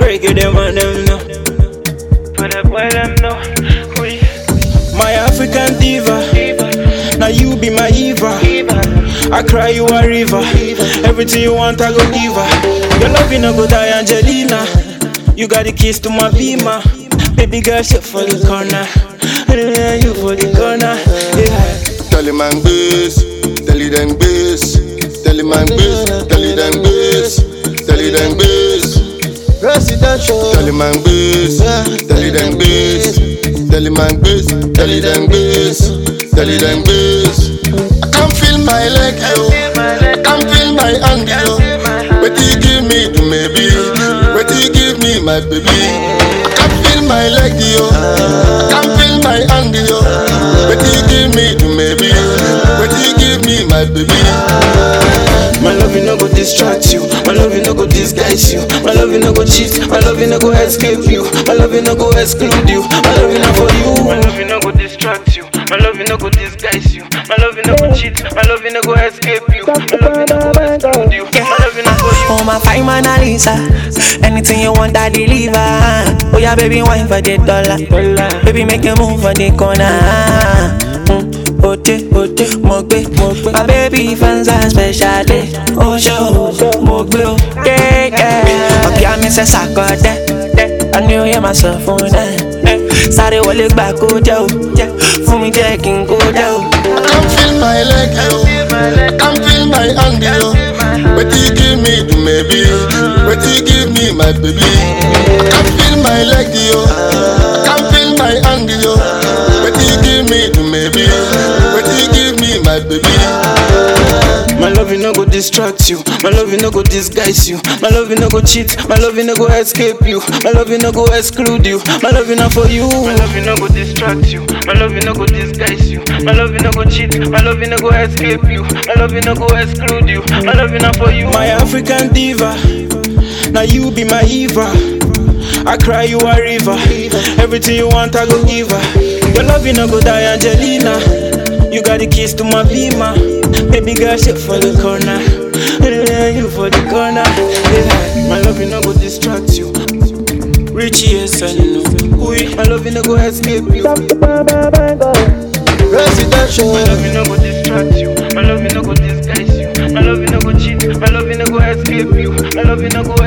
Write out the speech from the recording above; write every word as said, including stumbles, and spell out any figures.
break it them and them know. But the boy them know. We My African diva, now you be my Eva. I cry you a river. Everything you want I go give her. Your love you no go die Angelina. You got the keys to my Beamer. Baby girl shit for the corner. You for the corner. Yeah. Tell him I'm bass, tell it them bass, tell him I'm bass, tell it them bass, tell it them bass. Residential. Tell him I'm bass, tell it them bass, tell him I'm bass, tell it them bass, tell it them bass. I can feel my leg, yo. I can feel my hand, yo. What you give me to maybe? What you give me, my baby? I can feel my leg, yo. I can feel my hand, yo. What you give me to maybe? What you give me, my baby? My love you no go distract you. My love you no go disguise you. My love you no go cheat. My love you no go escape you. My love you no go exclude you. My love you not for you. My love you no go distract you. My love you no go disguise you. My love you no go cheat. My love you no go escape you. My love you no go exclude you. My love you not for you. Oh my fine Mona Lisa, anything you want I deliver. Oh yeah baby wine for the dollar. Baby make you move for the corner. Mm. Ote, ote, mogbe, mogbe. My baby fans are special day. Oh show, mogbe, oh yeah, yeah. Okay, I miss a sack de. I knew you myself on that. Sorry, what look back, go down. For me, taking go down. I can feel my leg, yo. I can feel my hand, yo. What you give me to maybe? What you give me, my baby? I can feel my leg, yo. I can feel my hand, yo. What you give me to maybe? What you give me, my baby? My love you no go distract you. My love you no go disguise you. My love you no go cheat. My love you no go escape you. My love you no go exclude you. My love you not for you. My love you no go distract you. My love you no go disguise you. My love you no go cheat. My love you no go escape you. My love you no go exclude you. My love you not for you. My African diva, now you be my Eva. I cry you a river. Everything you want I go give her. Your love you no go die Angelina. You got the keys to my Beamer. Baby girl shit for the corner. You for the corner. Yeah. My love you no go distract you. Richie yes I know. We my love you no go escape you. Residential. My love you no go distract you. My love you no go disguise you. My love you no go cheat. My love you no go escape you. My love you no go